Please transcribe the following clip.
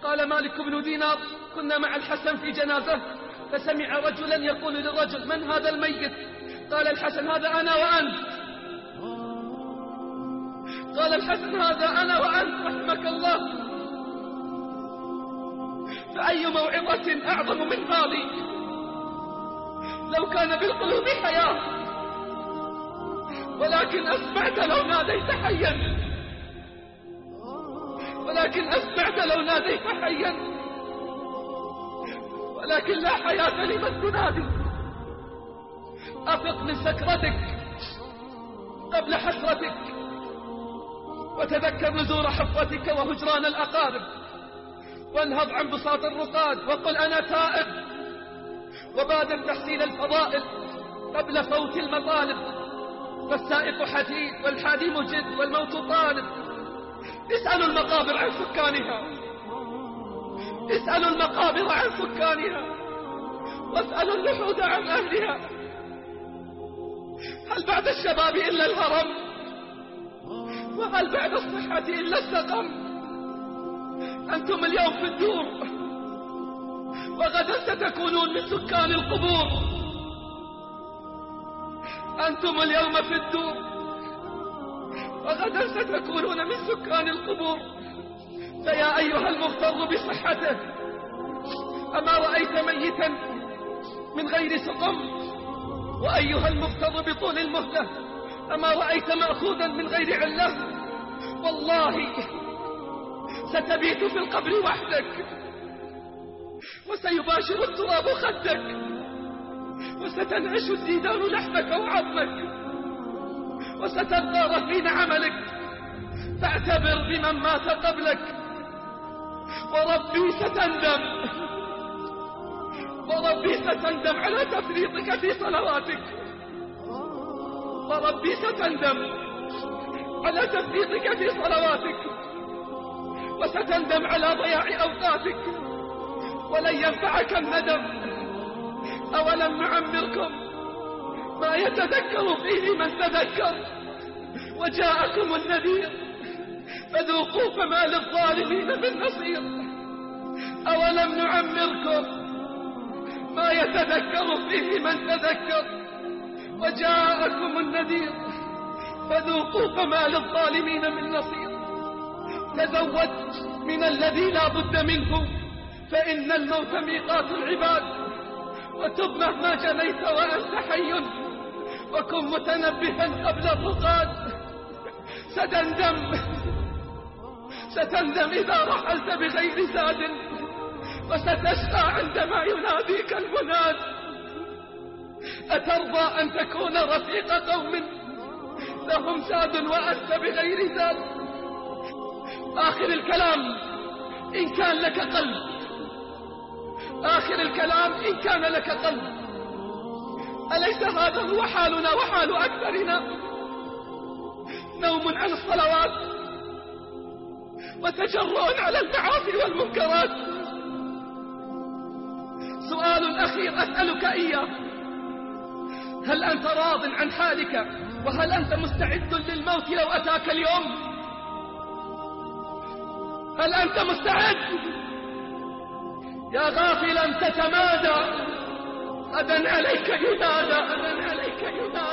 قال مالك بن دينار: كنا مع الحسن في جنازة، فسمع رجلا يقول للرجل: من هذا الميت؟ قال الحسن: هذا أنا وأنت. قال الحسن: هذا أنا وأنت رحمك الله. فأي موعظة أعظم من هذه؟ لو كان بالقلوب حياة، ولكن أسمعت لو ناديت حيا، ولكن أسمعت لو ناديت حيا، ولكن لا حياة لمن تنادي. أفق من سكرتك قبل حسرتك، وتذكر نزور حفرتك وهجران الأقارب، وانهض عن بساط الرقاد وقل: أنا تائب. وبادر تحسين الفضائل قبل فوت المطالب، فالسائق حديد والحادي مجد والموت طالب. اسألوا المقابر عن سكانها، اسألوا المقابر عن سكانها، واسألوا اللحود عن أهلها. هل بعد الشباب إلا الهرم؟ وهل بعد الصحة إلا السقم؟ أنتم اليوم في الدور، وغدا ستكونون من سكان القبور. أنتم اليوم في الدور، وغدا ستكونون من سكان القبور. فيا أيها المغتر بصحته، أما رأيت ميتا من غير سقم؟ وأيها المغتر بطول المهلة، أما رأيت مأخوذا من غير علة؟ والله ستبيت في القبر وحدك، وسيباشر التراب خدك، وستنعش الديدان لحمك وعظمك، وستبقى رهين عملك. فاعتبر بمن مات قبلك، وربي ستندم، وربي ستندم على تفريطك في صلواتك، وربي ستندم على تفريطك في صلواتك، وستندم على ضياع أوقاتك، ولن ينفعك الندم. أولم نعمركم ما يتذكر فيه من تذكر، وجاءكم النذير فذوقوا فما للظالمين من نصير. أولم نعمركم ما يتذكر فيه من تذكر، وجاءكم النذير فذوقوا فما للظالمين من نصير. تزود من الذي لا بد منه، فإن الموت ميقات العباد. وتب مهما جنيت وأنت حي، وكن متنبها قبل الرقاد. ستندم إذا رحلت بغير زاد، وستشقى عندما يناديك المناد. أترضى أن تكون رفيق قوم لهم زاد وأنت بغير زاد؟ آخر الكلام إن كان لك قلب، آخر الكلام إن كان لك قلب، أليس هذا هو حالنا وحال أكثرنا؟ نوم عن الصلوات، وتجرؤ على المعاصي والمنكرات. سؤال أخير أسألك إياه: هل أنت راض عن حالك؟ وهل أنت مستعد للموت لو أتاك اليوم؟ هل أنت مستعد؟ يا غافلا تتمادى، غدا عليك ينادى، غدا عليك ينادى.